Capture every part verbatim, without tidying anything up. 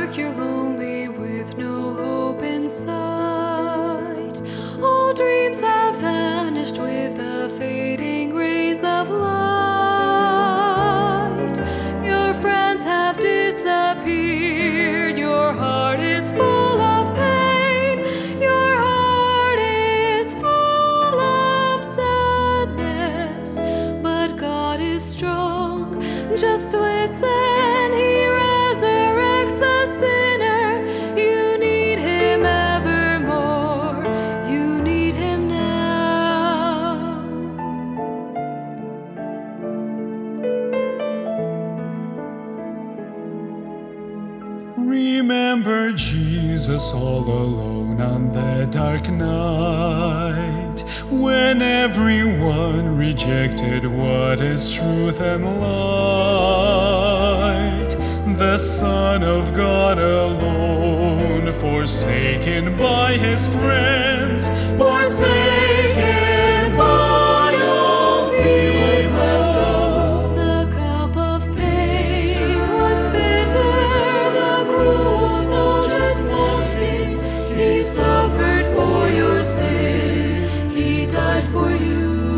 dark, you're lonely with no hope in sight. All dreams have vanished with the fading rays of light. Your friends have disappeared, your heart is full of pain. Your heart is full of sadness, but God is strong. Just listen, He resurrects the sinner. You need Him evermore. You need Him now. Remember Jesus all alone on that dark night, when everyone rejected what is truth and light. The Son of God alone, forsaken by His friends, forsaken by all, He was left alone. The cup of pain was bitter, the cruel soldiers mocked Him. He suffered for your sin, He died for you.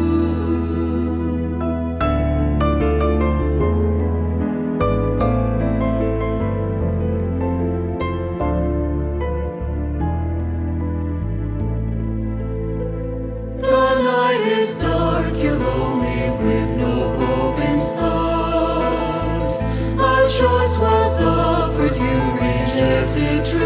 The night is dark, you're lonely with no hope in sight. A choice was offered, you rejected truth.